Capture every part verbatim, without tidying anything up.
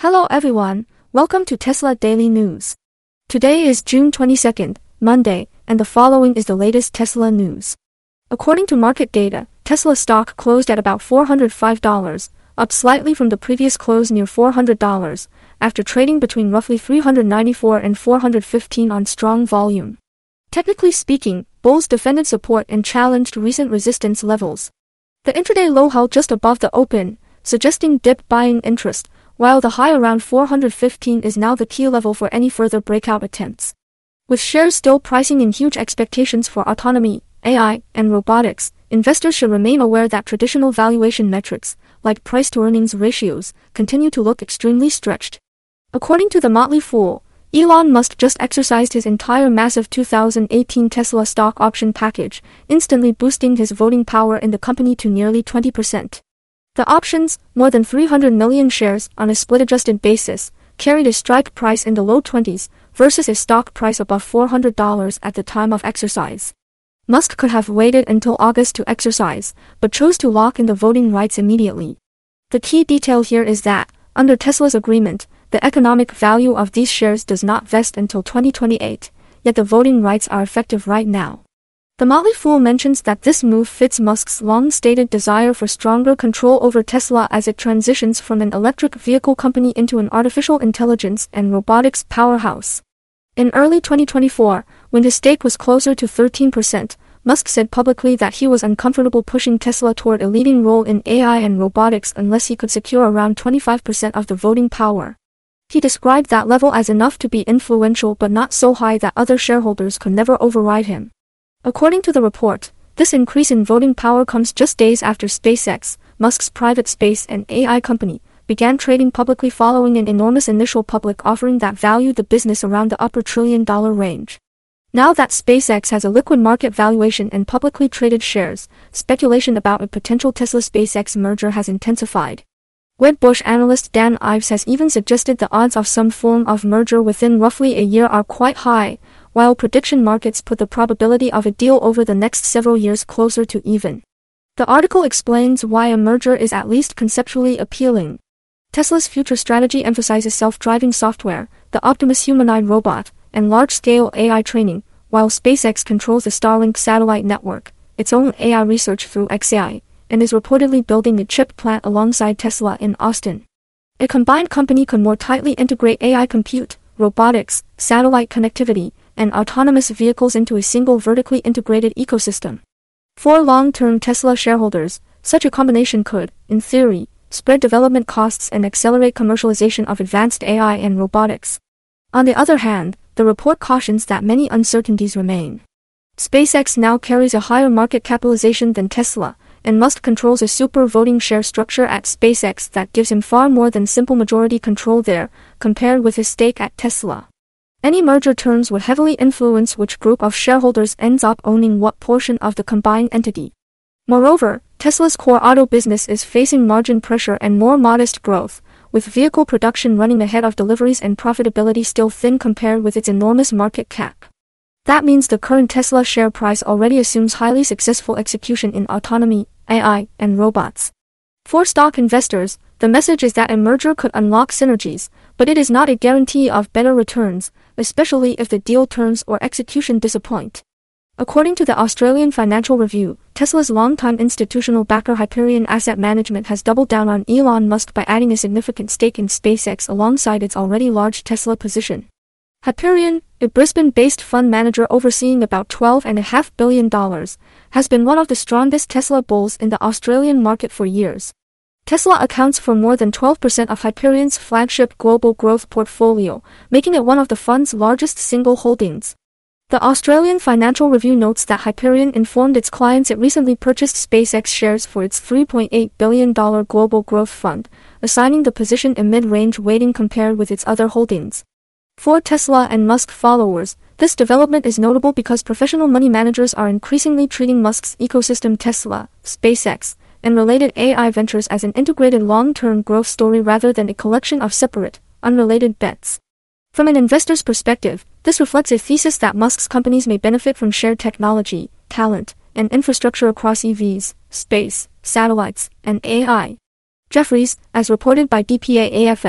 Hello everyone, welcome to Tesla Daily News. Today is June twenty-second, Monday, and the following is the latest Tesla news. According to market data, Tesla stock closed at about four hundred five dollars, up slightly from the previous close near four hundred dollars, after trading between roughly three hundred ninety-four and four hundred fifteen on strong volume. Technically speaking, bulls defended support and challenged recent resistance levels. The intraday low held just above the open, suggesting dip buying interest, while the high around four hundred fifteen is now the key level for any further breakout attempts. With shares still pricing in huge expectations for autonomy, A I, and robotics, investors should remain aware that traditional valuation metrics, like price-to-earnings ratios, continue to look extremely stretched. According to the Motley Fool, Elon Musk just exercised his entire massive two thousand eighteen Tesla stock option package, instantly boosting his voting power in the company to nearly twenty percent. The options, more than three hundred million shares on a split-adjusted basis, carried a strike price in the low twenties versus a stock price above four hundred dollars at the time of exercise. Musk could have waited until August to exercise, but chose to lock in the voting rights immediately. The key detail here is that, under Tesla's agreement, the economic value of these shares does not vest until twenty twenty-eight, yet the voting rights are effective right now. The Motley Fool mentions that this move fits Musk's long-stated desire for stronger control over Tesla as it transitions from an electric vehicle company into an artificial intelligence and robotics powerhouse. In early twenty twenty-four, when his stake was closer to thirteen percent, Musk said publicly that he was uncomfortable pushing Tesla toward a leading role in A I and robotics unless he could secure around twenty-five percent of the voting power. He described that level as enough to be influential but not so high that other shareholders could never override him. According to the report, this increase in voting power comes just days after SpaceX, Musk's private space and A I company, began trading publicly following an enormous initial public offering that valued the business around the upper trillion-dollar range. Now that SpaceX has a liquid market valuation and publicly traded shares, speculation about a potential Tesla-SpaceX merger has intensified. Wedbush analyst Dan Ives has even suggested the odds of some form of merger within roughly a year are quite high, while prediction markets put the probability of a deal over the next several years closer to even. The article explains why a merger is at least conceptually appealing. Tesla's future strategy emphasizes self-driving software, the Optimus humanoid robot, and large-scale A I training, while SpaceX controls the Starlink satellite network, its own A I research through X A I, and is reportedly building a chip plant alongside Tesla in Austin. A combined company could more tightly integrate A I compute, robotics, satellite connectivity, and autonomous vehicles into a single vertically integrated ecosystem. For long-term Tesla shareholders, such a combination could, in theory, spread development costs and accelerate commercialization of advanced A I and robotics. On the other hand, the report cautions that many uncertainties remain. SpaceX now carries a higher market capitalization than Tesla, and Musk controls a super voting share structure at SpaceX that gives him far more than simple majority control there, compared with his stake at Tesla. Any merger terms would heavily influence which group of shareholders ends up owning what portion of the combined entity. Moreover, Tesla's core auto business is facing margin pressure and more modest growth, with vehicle production running ahead of deliveries and profitability still thin compared with its enormous market cap. That means the current Tesla share price already assumes highly successful execution in autonomy, A I, and robots. For stock investors, the message is that a merger could unlock synergies, but it is not a guarantee of better returns, especially if the deal terms or execution disappoint. According to the Australian Financial Review, Tesla's longtime institutional backer Hyperion Asset Management has doubled down on Elon Musk by adding a significant stake in SpaceX alongside its already large Tesla position. Hyperion, a Brisbane-based fund manager overseeing about twelve point five billion dollars, has been one of the strongest Tesla bulls in the Australian market for years. Tesla accounts for more than twelve percent of Hyperion's flagship global growth portfolio, making it one of the fund's largest single holdings. The Australian Financial Review notes that Hyperion informed its clients it recently purchased SpaceX shares for its three point eight billion dollars global growth fund, assigning the position a mid-range weighting compared with its other holdings. For Tesla and Musk followers, this development is notable because professional money managers are increasingly treating Musk's ecosystem Tesla, SpaceX, and related A I ventures as an integrated long-term growth story rather than a collection of separate, unrelated bets. From an investor's perspective, this reflects a thesis that Musk's companies may benefit from shared technology, talent, and infrastructure across E Vs, space, satellites, and A I. Jefferies, as reported by D P A A F X,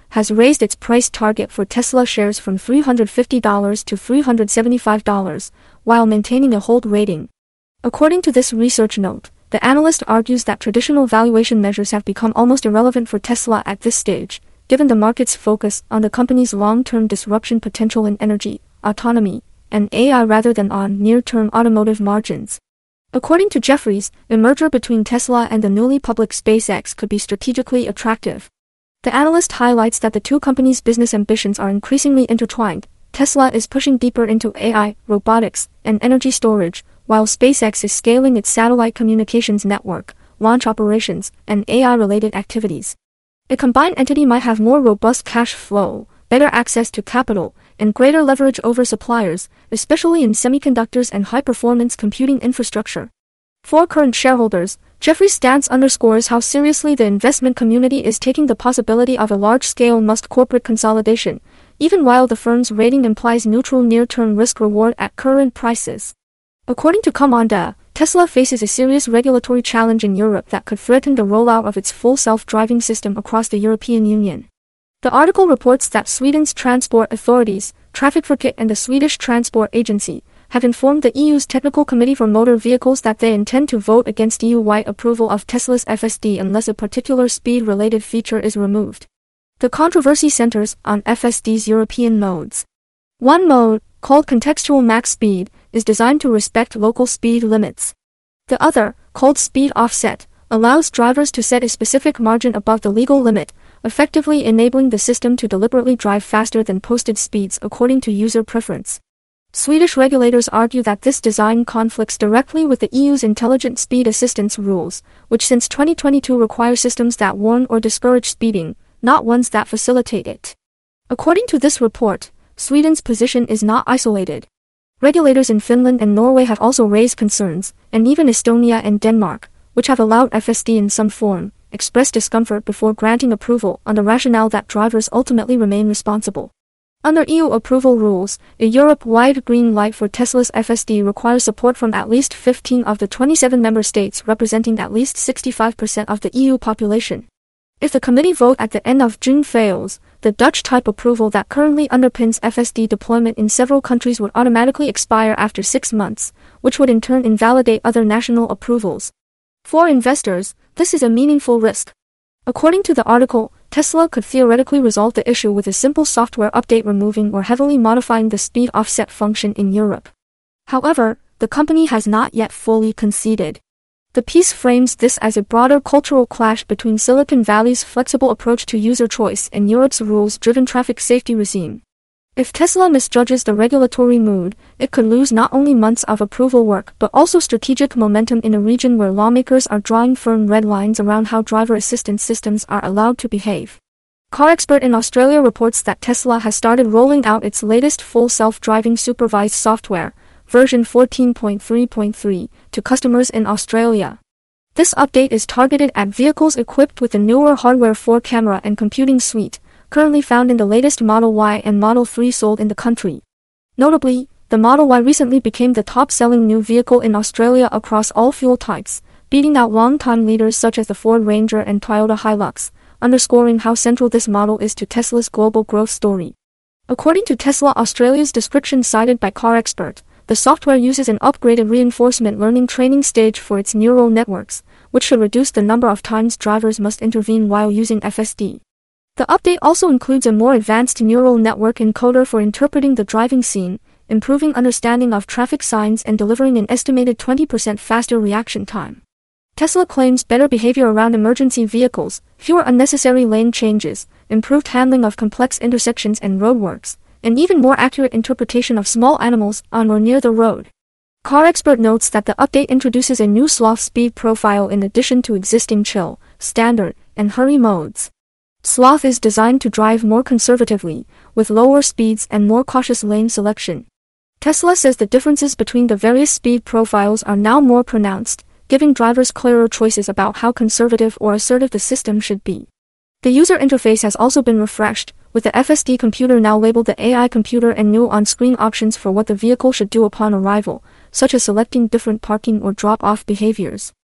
has raised its price target for Tesla shares from three hundred fifty dollars to three hundred seventy-five dollars, while maintaining a hold rating. According to this research note, the analyst argues that traditional valuation measures have become almost irrelevant for Tesla at this stage, given the market's focus on the company's long-term disruption potential in energy, autonomy, and A I rather than on near-term automotive margins. According to Jefferies, a merger between Tesla and the newly public SpaceX could be strategically attractive. The analyst highlights that the two companies' business ambitions are increasingly intertwined. Tesla is pushing deeper into A I, robotics, and energy storage, while SpaceX is scaling its satellite communications network, launch operations, and A I-related activities. A combined entity might have more robust cash flow, better access to capital, and greater leverage over suppliers, especially in semiconductors and high-performance computing infrastructure. For current shareholders, Jefferies' stance underscores how seriously the investment community is taking the possibility of a large-scale must corporate consolidation, even while the firm's rating implies neutral near-term risk-reward at current prices. According to Commanda, Tesla faces a serious regulatory challenge in Europe that could threaten the rollout of its full self-driving system across the European Union. The article reports that Sweden's transport authorities, Trafikverket and the Swedish Transport Agency, have informed the E U's Technical Committee for Motor Vehicles that they intend to vote against E U-wide approval of Tesla's F S D unless a particular speed-related feature is removed. The controversy centers on F S D's European modes. One mode, called Contextual Max Speed, is designed to respect local speed limits. The other, called Speed Offset, allows drivers to set a specific margin above the legal limit, effectively enabling the system to deliberately drive faster than posted speeds according to user preference. Swedish regulators argue that this design conflicts directly with the E U's Intelligent Speed Assistance rules, which since twenty twenty-two require systems that warn or discourage speeding, not ones that facilitate it. According to this report, Sweden's position is not isolated. Regulators in Finland and Norway have also raised concerns, and even Estonia and Denmark, which have allowed F S D in some form, expressed discomfort before granting approval on the rationale that drivers ultimately remain responsible. Under E U approval rules, a Europe-wide green light for Tesla's F S D requires support from at least fifteen of the twenty-seven member states representing at least sixty-five percent of the E U population. If the committee vote at the end of June fails, the Dutch type approval that currently underpins F S D deployment in several countries would automatically expire after six months, which would in turn invalidate other national approvals. For investors, this is a meaningful risk. According to the article, Tesla could theoretically resolve the issue with a simple software update removing or heavily modifying the speed offset function in Europe. However, the company has not yet fully conceded. The piece frames this as a broader cultural clash between Silicon Valley's flexible approach to user choice and Europe's rules-driven traffic safety regime. If Tesla misjudges the regulatory mood, it could lose not only months of approval work but also strategic momentum in a region where lawmakers are drawing firm red lines around how driver assistance systems are allowed to behave. CarExpert in Australia reports that Tesla has started rolling out its latest full self-driving supervised software, version fourteen point three point three, to customers in Australia. This update is targeted at vehicles equipped with the newer Hardware four camera and computing suite, currently found in the latest Model Y and Model three sold in the country. Notably, the Model Y recently became the top-selling new vehicle in Australia across all fuel types, beating out long-time leaders such as the Ford Ranger and Toyota Hilux, underscoring how central this model is to Tesla's global growth story. According to Tesla Australia's description cited by CarExpert, the software uses an upgraded reinforcement learning training stage for its neural networks, which should reduce the number of times drivers must intervene while using F S D. The update also includes a more advanced neural network encoder for interpreting the driving scene, improving understanding of traffic signs and delivering an estimated twenty percent faster reaction time. Tesla claims better behavior around emergency vehicles, fewer unnecessary lane changes, improved handling of complex intersections and roadworks, and even more accurate interpretation of small animals on or near the road. CarExpert notes that the update introduces a new sloth speed profile in addition to existing chill, standard, and hurry modes. Sloth is designed to drive more conservatively, with lower speeds and more cautious lane selection. Tesla says the differences between the various speed profiles are now more pronounced, giving drivers clearer choices about how conservative or assertive the system should be. The user interface has also been refreshed, with the F S D computer now labeled the A I computer and new on-screen options for what the vehicle should do upon arrival, such as selecting different parking or drop-off behaviors.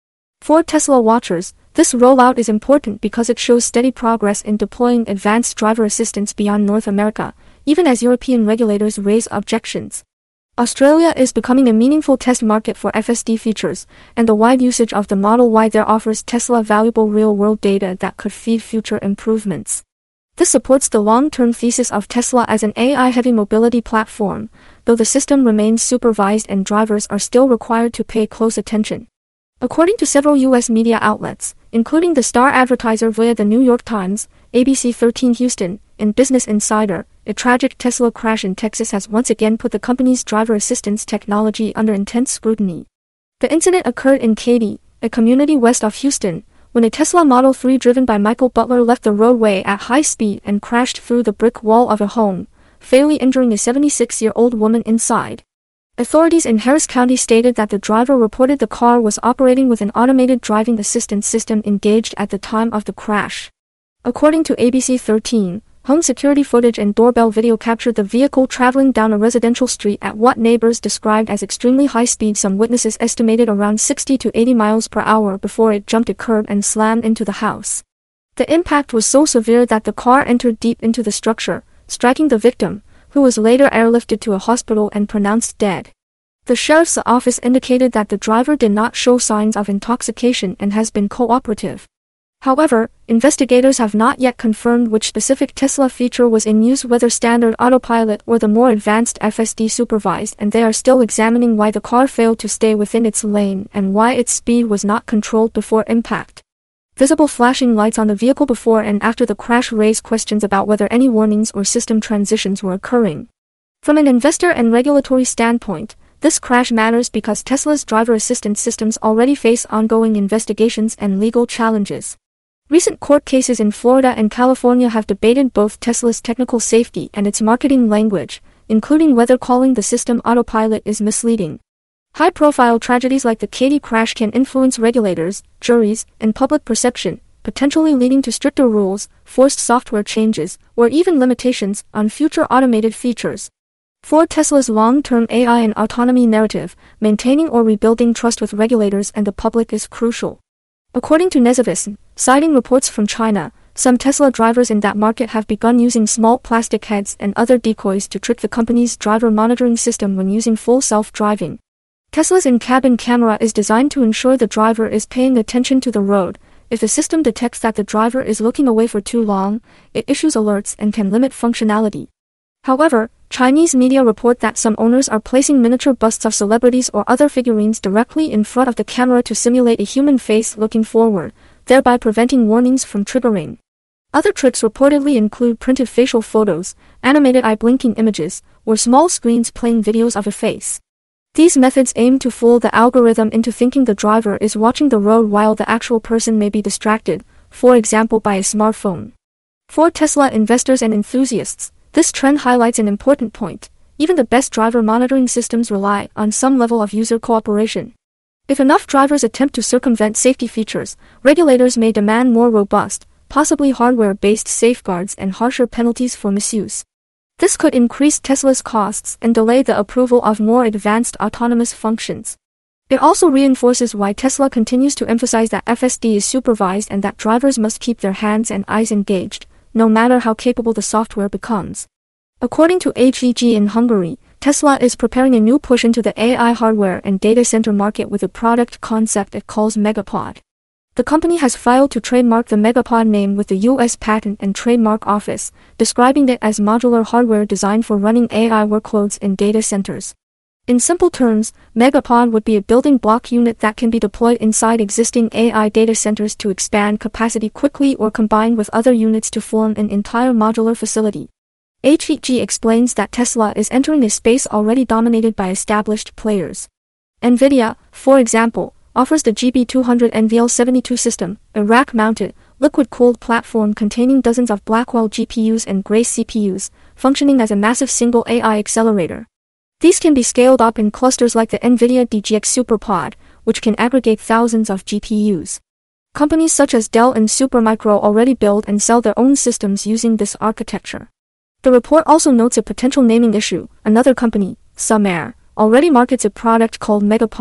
For Tesla watchers, this rollout is important because it shows steady progress in deploying advanced driver assistance beyond North America, even as European regulators raise objections. Australia is becoming a meaningful test market for F S D features, and the wide usage of the Model Y there offers Tesla valuable real-world data that could feed future improvements. This supports the long-term thesis of Tesla as an A I-heavy mobility platform, though the system remains supervised and drivers are still required to pay close attention. According to several U S media outlets, including the Star Advertiser via the New York Times, A B C thirteen Houston, and Business Insider, a tragic Tesla crash in Texas has once again put the company's driver assistance technology under intense scrutiny. The incident occurred in Katy, a community west of Houston, when a Tesla Model three driven by Michael Butler left the roadway at high speed and crashed through the brick wall of a home, fatally injuring a seventy-six-year-old woman inside. Authorities in Harris County stated that the driver reported the car was operating with an automated driving assistance system engaged at the time of the crash. According to A B C thirteen, home security footage and doorbell video captured the vehicle traveling down a residential street at what neighbors described as extremely high speed. Some witnesses estimated around sixty to eighty miles per hour before it jumped a curb and slammed into the house. The impact was so severe that the car entered deep into the structure, striking the victim, who was later airlifted to a hospital and pronounced dead. The sheriff's office indicated that the driver did not show signs of intoxication and has been cooperative. However, investigators have not yet confirmed which specific Tesla feature was in use, whether standard autopilot or the more advanced F S D supervised, and they are still examining why the car failed to stay within its lane and why its speed was not controlled before impact. Visible flashing lights on the vehicle before and after the crash raise questions about whether any warnings or system transitions were occurring. From an investor and regulatory standpoint, this crash matters because Tesla's driver assistance systems already face ongoing investigations and legal challenges. Recent court cases in Florida and California have debated both Tesla's technical safety and its marketing language, including whether calling the system autopilot is misleading. High-profile tragedies like the Katy crash can influence regulators, juries, and public perception, potentially leading to stricter rules, forced software changes, or even limitations on future automated features. For Tesla's long-term A I and autonomy narrative, maintaining or rebuilding trust with regulators and the public is crucial. According to Nezavision, citing reports from China, some Tesla drivers in that market have begun using small plastic heads and other decoys to trick the company's driver monitoring system when using full self-driving. Tesla's in-cabin camera is designed to ensure the driver is paying attention to the road. If the system detects that the driver is looking away for too long, it issues alerts and can limit functionality. However, Chinese media report that some owners are placing miniature busts of celebrities or other figurines directly in front of the camera to simulate a human face looking forward, thereby preventing warnings from triggering. Other tricks reportedly include printed facial photos, animated eye-blinking images, or small screens playing videos of a face. These methods aim to fool the algorithm into thinking the driver is watching the road while the actual person may be distracted, for example by a smartphone. For Tesla investors and enthusiasts, this trend highlights an important point. Even the best driver monitoring systems rely on some level of user cooperation. If enough drivers attempt to circumvent safety features, regulators may demand more robust, possibly hardware-based safeguards and harsher penalties for misuse. This could increase Tesla's costs and delay the approval of more advanced autonomous functions. It also reinforces why Tesla continues to emphasize that F S D is supervised and that drivers must keep their hands and eyes engaged, no matter how capable the software becomes. According to H E G in Hungary, Tesla is preparing a new push into the A I hardware and data center market with a product concept it calls Megapod. The company has filed to trademark the Megapod name with the U S Patent and Trademark Office, describing it as modular hardware designed for running A I workloads in data centers. In simple terms, Megapod would be a building block unit that can be deployed inside existing A I data centers to expand capacity quickly or combined with other units to form an entire modular facility. H E G explains that Tesla is entering a space already dominated by established players. NVIDIA, for example, offers the G B two hundred N V L seventy-two system, a rack-mounted, liquid-cooled platform containing dozens of Blackwell G P Us and Grace C P Us, functioning as a massive single A I accelerator. These can be scaled up in clusters like the NVIDIA D G X SuperPod, which can aggregate thousands of G P Us. Companies such as Dell and Supermicro already build and sell their own systems using this architecture. The report also notes a potential naming issue. Another company, Sumair, already markets a product called Megapod,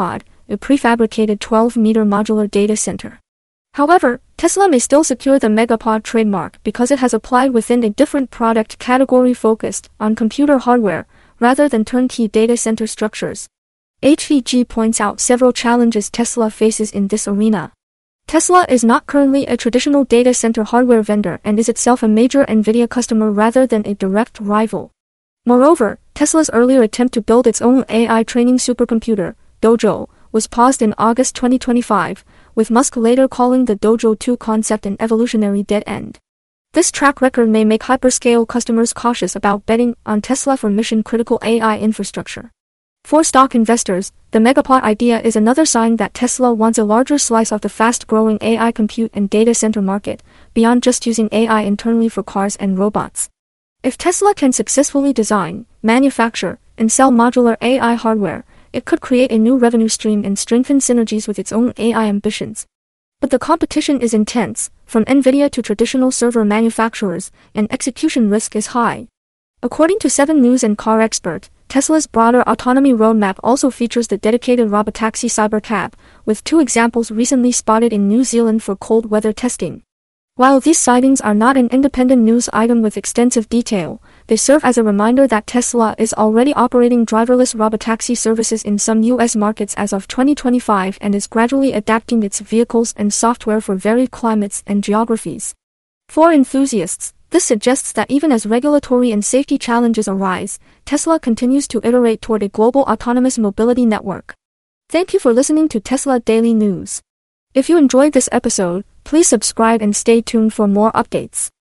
a prefabricated twelve-meter modular data center. However, Tesla may still secure the Megapod trademark because it has applied within a different product category focused on computer hardware rather than turnkey data center structures. H V G points out several challenges Tesla faces in this arena. Tesla is not currently a traditional data center hardware vendor and is itself a major NVIDIA customer rather than a direct rival. Moreover, Tesla's earlier attempt to build its own A I training supercomputer, Dojo, was paused in August twenty twenty-five, with Musk later calling the Dojo two concept an evolutionary dead end. This track record may make hyperscale customers cautious about betting on Tesla for mission-critical A I infrastructure. For stock investors, the Megapod idea is another sign that Tesla wants a larger slice of the fast-growing A I compute and data center market, beyond just using A I internally for cars and robots. If Tesla can successfully design, manufacture, and sell modular A I hardware, it could create a new revenue stream and strengthen synergies with its own A I ambitions. But the competition is intense, from NVIDIA to traditional server manufacturers, and execution risk is high. According to seven News and Car Expert, Tesla's broader autonomy roadmap also features the dedicated robotaxi Cybercab, with two examples recently spotted in New Zealand for cold weather testing. While these sightings are not an independent news item with extensive detail, they serve as a reminder that Tesla is already operating driverless robotaxi services in some U S markets as of twenty twenty-five and is gradually adapting its vehicles and software for varied climates and geographies. For enthusiasts, this suggests that even as regulatory and safety challenges arise, Tesla continues to iterate toward a global autonomous mobility network. Thank you for listening to Tesla Daily News. If you enjoyed this episode, please subscribe and stay tuned for more updates.